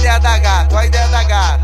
ideia da gata, olha a ideia da gata.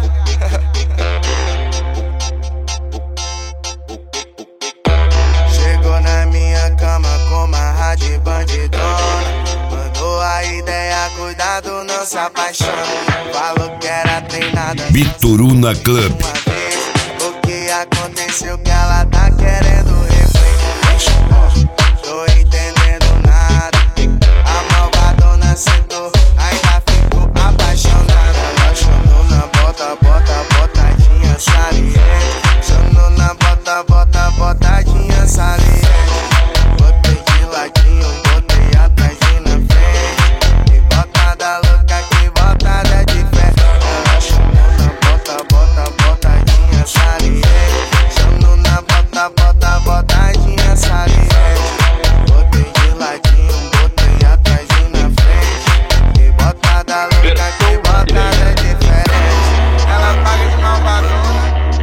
Chegou na minha cama com uma rádio bandidona. Mandou a ideia, cuidado, não se apaixone. Falou que era treinada Bituruna Club. O que aconteceu que ela tá querendo refletir? Tô entendendo nada. A malvadona sentou, ainda ficou apaixonada. Ela chamou na bota, botadinha saliente. Chamou na bota, botadinha saliente. Botei de ladinho, botei atrás e na frente. Que botada louca, que botada de fé. Ela chamou na bota, botadinha saliente. Chamou na bota, botadinha saliente. Botei de ladinho, botei atrás e na frente. Que botada louca, que botada diferente. Ela paga de malvadona.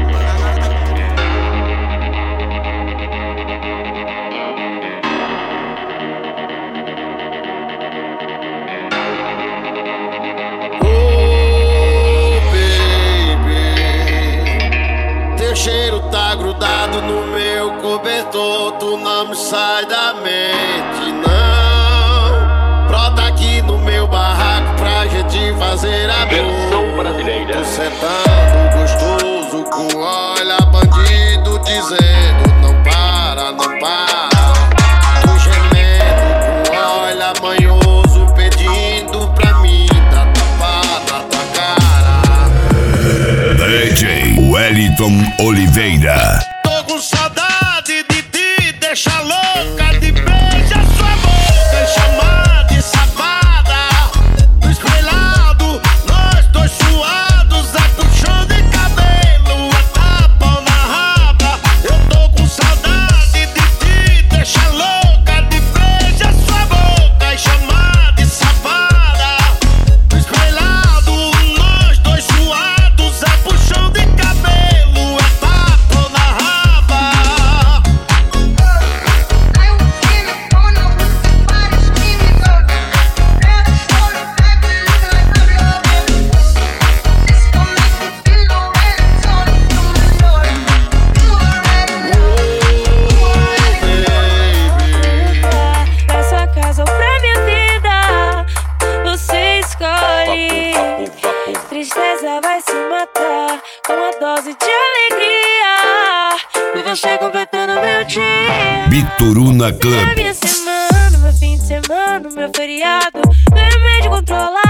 Teu cheiro tá grudado no meu cobertor. Tu não me sai da mente, não. Brota aqui no meu barraco pra gente fazer amor. Tô sentando gostoso com olha bandido dizendo não para, não para. Tô gemendo com olha manhoso pedindo pra mim dar tapa na tua cara. DJ Wellington Oliveira. Tô com saudade de ti, deixa louca, de beija sua boca e chamar de safada. No espelhado, nós dois suados, é puxão de cabelo, é tapa na raba. Eu tô com saudade de ti, deixa louca, de beija sua boca e chamar de safada. No espelhado, nós dois suados, é puxão de cabelo, é tapa na raba. Pra sua casa ou pra minha vida, você escolhe. Tristeza vai se matar com uma dose de alegria. Me deixa completando meu dia. Bituruna Você é Club. minha semana, meu fim de semana, meu feriado. Meu remédio controlar